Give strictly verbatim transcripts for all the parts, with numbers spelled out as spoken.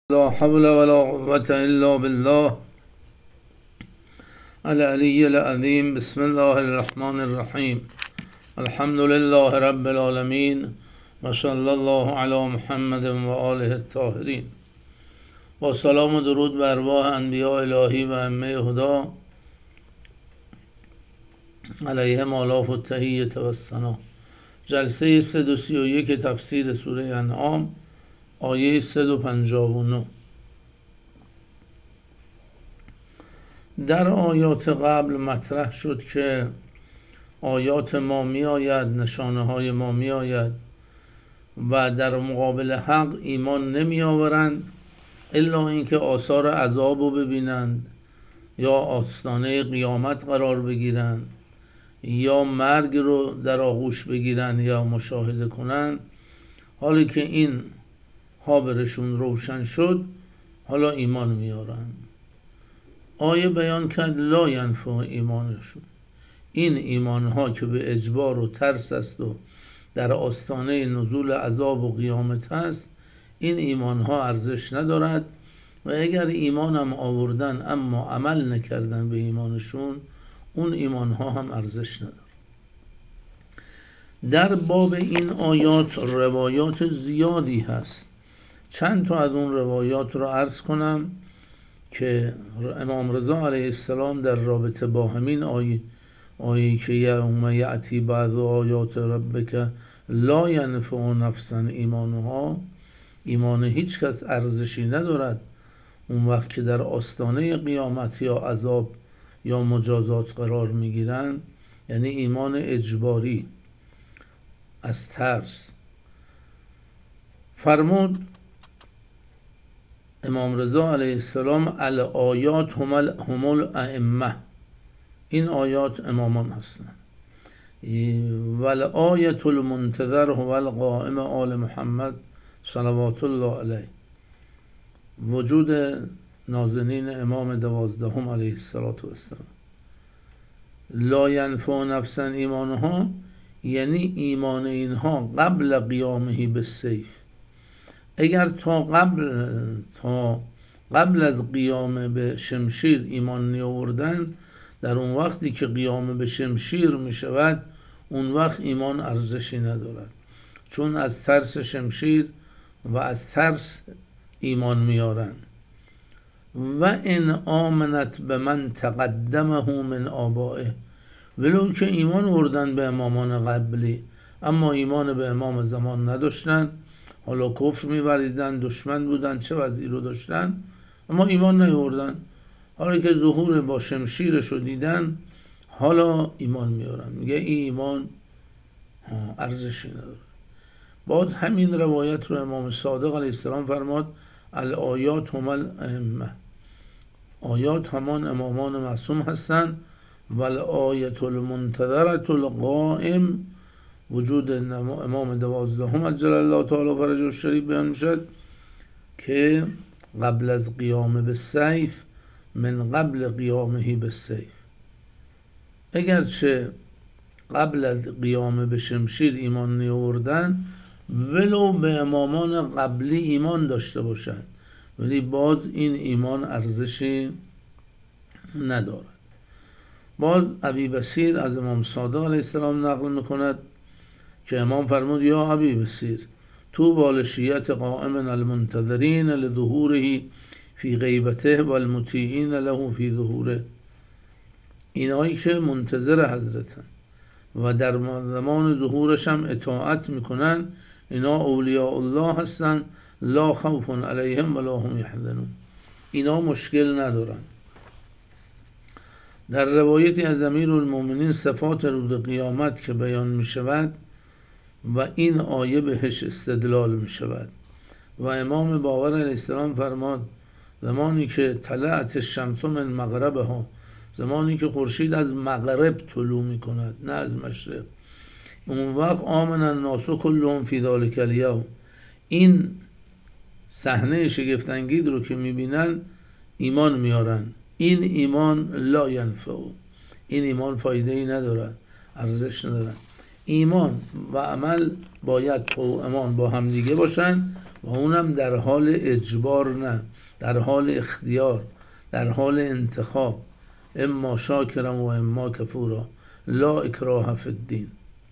لا حول ولا قوة إلا بالله العلي العظيم. بسم الله الرحمن الرحيم. الحمد لله رب العالمين وصلى الله على محمد و آله الطاهرین. با سلام و درود بر ارواح انبیاء الهی و ائمه هدی علیهم آلاف التحیة و الثنا. جلسه صد و سی و یک تفسیر سوره انعام، آیه صد و پنجاه و نه. در آیات قبل مطرح شد که آیات ما می آید، نشانه های ما می آید و در مقابل حق ایمان نمی آورند الا اینکه آثار عذاب رو ببینند یا آستانه قیامت قرار بگیرند یا مرگ رو در آغوش بگیرند یا مشاهده کنند. حالی که این ها برشون روشن شد، حالا ایمان میارند. آیه بیان کرد لا ینفع ایمانشون. این ایمان ها که به اجبار و ترس است و در آستانه نزول عذاب و قیامت است، این ایمان ها ارزش ندارد و اگر ایمان هم آوردن اما عمل نکردن به ایمانشون، اون ایمان ها هم ارزش ندارد. در باب این آیات روایات زیادی هست. چند تا از اون روایات رو عرض کنم که امام رضا علیه السلام در رابطه با همین آیه آیه که یوم یأتی بعض آیات ربک لا ینفع نفسا ایمانها، ایمان هیچ کس ارزشی ندارد اون وقت که در آستانه قیامت یا عذاب یا مجازات قرار میگیرن، یعنی ایمان اجباری از ترس. فرمود امام رضا علیه السلام الآیات هم الائمه، این آیات امامان هستند. والآیت المنتظر هو القائم آل محمد صلوات الله علیه، وجود نازنین امام دوازدهم علیه السلام. لا ینفع نفسا ایمانها یعنی ایمان اینها قبل قیامه بالسیف. اگر تا قبل تا قبل از قیام به شمشیر ایمان نیاوردن، در اون وقتی که قیام به شمشیر می شود، اون وقت ایمان ارزشی ندارد، چون از ترس شمشیر و از ترس ایمان میارن. و ان آمنت به من تقدمه من آبائه، ولو که ایمان آوردن به امامان قبلی اما ایمان به امام زمان نداشتن، حالا کفر می‌ورزیدن، دشمن بودن، چه وضعی رو داشتن، اما ایمان نیاوردن. حالا که ظهور با شمشیرش رو دیدن، حالا ایمان میارن. میگه این ایمان ارزشی نداره. باز همین روایت رو امام صادق علیه السلام فرماد الآیات هم الائمه، آیات همان امامان معصوم هستند. والآیت المنتظرة القائم، وجود امام دوازدهم عجل الله تعالی فرجه الشریف بیان میشد که قبل از قیام به سیف من قبل قیامه به سیف. اگرچه قبل از قیام به شمشیر ایمان نیاوردن، ولو به امامان قبلی ایمان داشته باشند، ولی باز این ایمان ارزشی ندارد. باز ابی بصیر از امام صادق علیه السلام نقل میکند که امام فرمود یا ابی بصیر تو بالشیت قائم المنتظرین لظهوره فی غیبته و المطیعین له فی ظهوره. اینایی که منتظر حضرتن و در زمان ظهورش هم اطاعت میکنن، اینا اولیاء الله هستن. لا خوف علیهم ولا هم یحزنون، اینا مشکل ندارن. در روایتی از امیرالمومنین صفات روز قیامت که بیان می شود و این آیه بهش استدلال می شود و امام باقر علیه السلام فرماد زمانی که طلعت الشمس من مغربها، زمانی که خورشید از مغرب طلوع می کند نه از مشرق، اون وقت آمن الناس کلهم فی ذلک الیوم، این صحنه شگفت‌انگیز رو که می بینن ایمان میارن. این ایمان لا ینفع، این ایمان فایده ای ندارد، ارزش ندارد. ایمان و عمل باید تو ایمان با هم دیگه باشن و اونم در حال اجبار نه، در حال اختیار، در حال انتخاب، اما شاکرا و اما کفورا لا اکراه فی الدین.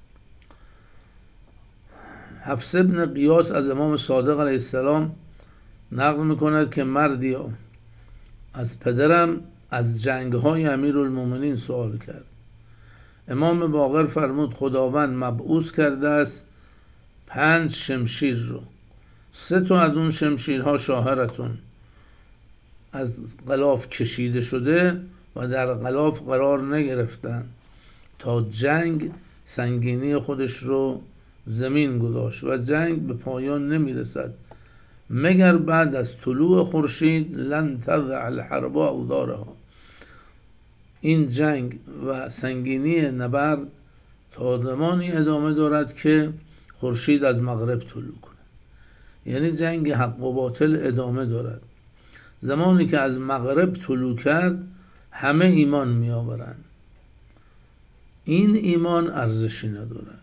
حفص بن قیاس از امام صادق علیه السلام نقل میکند که مردی از پدرم از جنگهای امیرالمومنین سوال کرد. امام باقر فرمود خداوند مبعوث کرده است پنج شمشیر رو، سه تا از اون شمشیرها شاهرتون از غلاف کشیده شده و در غلاف قرار نگرفتن تا جنگ سنگینی خودش رو زمین گذاشت و جنگ به پایان نمیرسد مگر بعد از طلوع خورشید لن تضع الحرب اوزارها. این جنگ و سنگینی نبرد تا زمانی ادامه دارد که خورشید از مغرب طلوع کنه، یعنی جنگ حق و باطل ادامه دارد. زمانی که از مغرب طلوع کرد همه ایمان می آورند. این ایمان ارزشی ندارد.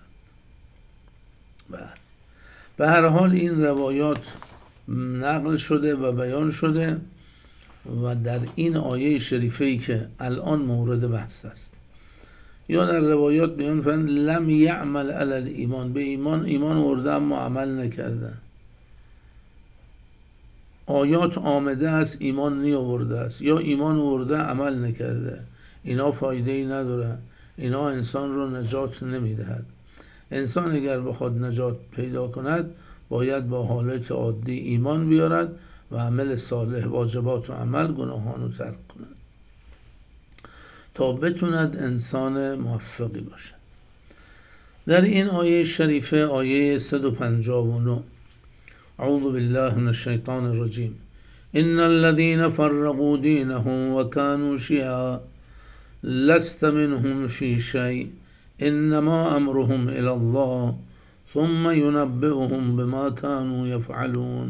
به هر حال این روایات نقل شده و بیان شده و در این آیه شریفه‌ای که الان مورد بحث است، یا در روایات بیان فرمود لم یعمل علی الایمان، به ایمان ایمان ورده اما عمل نکرده. آیات آمده است ایمان نی آورده است، یا ایمان ورده عمل نکرده. اینا فایده ای نداره، اینا انسان رو نجات نمیدهد. انسان اگر بخواد نجات پیدا کند باید با حالت عادی ایمان بیارد و عمل صالح، واجبات و عمل، گناهان رو ترک کند تا بتوند انسان موفقی باشد. در این آیه شریفه، آیه صد و پنجاه و نه، اعوذ بالله من الشیطان الرجیم ان الذين فرقوا دینهم وكانوا شیعا لست منهم فی شیء انما امرهم الى الله ثم ينبئهم بما كانوا يفعلون.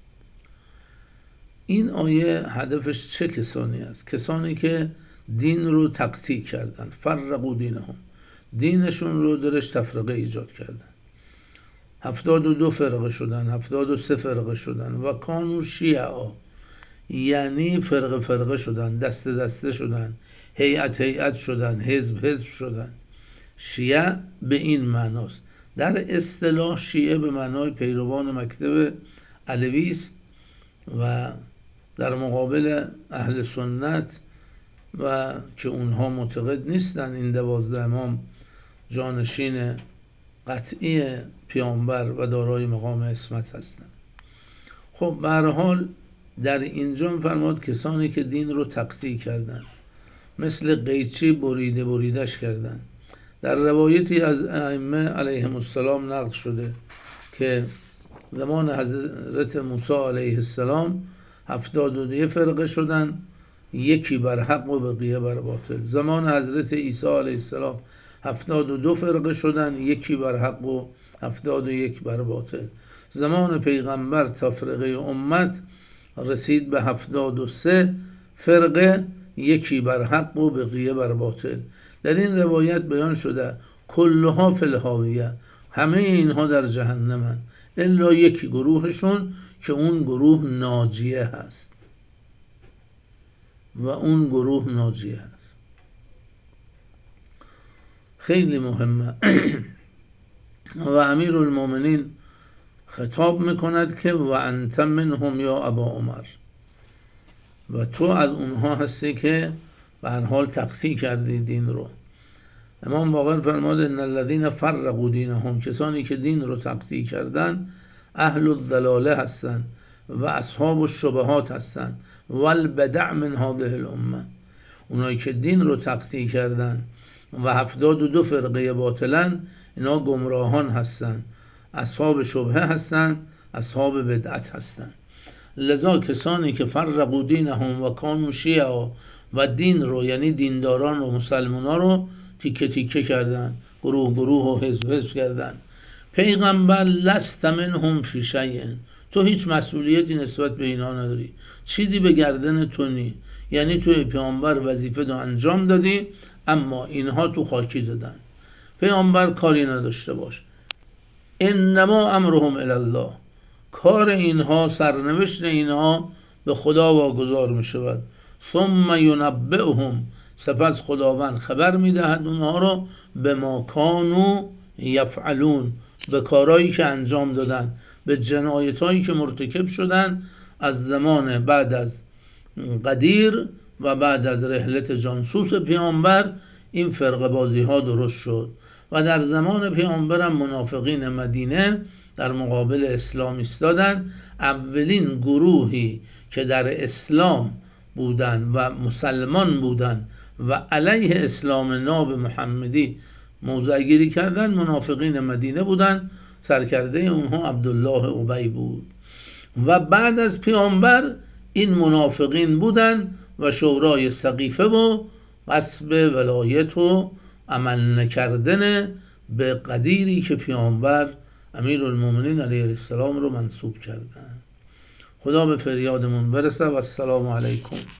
این آیه هدفش چه کسانی است؟ کسانی که دین رو تقطیع کردن، فرقوا دینهم، دینشون رو درش تفرقه ایجاد کردن، هفتاد و دو فرقه شدن، هفتاد و سه فرقه شدن. و کانوا شیعا یعنی فرقه فرقه شدن، دسته دسته شدن، هیئت هیئت شدن، حزب حزب شدن. شیعه به این معناست. در اصطلاح شیعه به معنای پیروان مکتب علوی است و در مقابل اهل سنت و که اونها معتقد نیستن این دوازده امام جانشین قطعی پیامبر و دارای مقام عصمت هستند. خب به هر حال در اینجا فرمود کسانی که دین رو تقطیع کردن، مثل قیچی بریده بریدش کردن. در روایتی از ائمه علیهم السلام نقل شده که زمان حضرت موسی علیه السلام هفتاد و دو فرقه شدن، یکی بر حق و بقیه بر باطل. زمان حضرت عیسی علیه السلام هفتاد و دو فرقه شدن، یکی بر حق و هفتاد و یک بر باطل. زمان پیغمبر تفرقه امت رسید به هفتاد و سه فرقه، یکی بر حق و بقیه بر باطل. در این روایت بیان شده کلها فی الهاویه، همه اینها در جهنمن الا یکی گروهشون که اون گروه ناجیه هست و اون گروه ناجیه هست. خیلی مهمه. و امیر المومنین خطاب میکند که و انت منهم یا ابا عمر، و تو از اونها هستی که به هر حال تقطیع کردی دین رو. امام باقر فرمود ان الذين فرقوا دینهم، کسانی که دین رو تقطیع کردن اهل الضلاله هستند و اصحاب الشبهات هستند و البدع من هذه الامه. اونایی که دین رو تقطیع کردن و هفتاد و دو فرقه باطلن، اینا گمراهان هستند، اصحاب شبهه هستند، اصحاب بدعت هستند. لذا کسانی که فرقوا دینهم و کانوا شیعا و دین رو یعنی دینداران و مسلمانان رو تیکه تیکه کردن، گروه گروه و حزب حزب کردن. پیغمبر لست منهم فی شیء، تو هیچ مسئولیتی نسبت به اینا نداری، چیزی به گردن تو نی، یعنی تو پیغمبر وظیفه رو انجام دادی اما اینها تو خاکی زدن. پیغمبر کاری نداشته باش. انما امرهم الی الله، کار اینها، سرنوشت اینها به خدا واگذار می شود. ثم ینبئهم، سپس خداوند خبر می دهد اونها رو به ما کانوا یفعلون، به کارهایی که انجام دادن، به جنایتایی که مرتکب شدن از زمان بعد از قدیر و بعد از رحلت جانسوس پیامبر. این فرقه بازی ها درست شد و در زمان پیامبرم منافقین مدینه در مقابل اسلام ایستادن. اولین گروهی که در اسلام بودن و مسلمان بودن و علیه اسلام ناب محمدی موضع گیری کردن منافقین مدینه بودن. سرکرده اونها عبدالله ابی بود و بعد از پیامبر این منافقین بودن و شورای سقیفه و غصب ولایت و عمل نکردن به قدیری که پیامبر امیرالمومنین علیه السلام رو منصوب کردن. خدا به فریادمون برسه و السلام علیکم.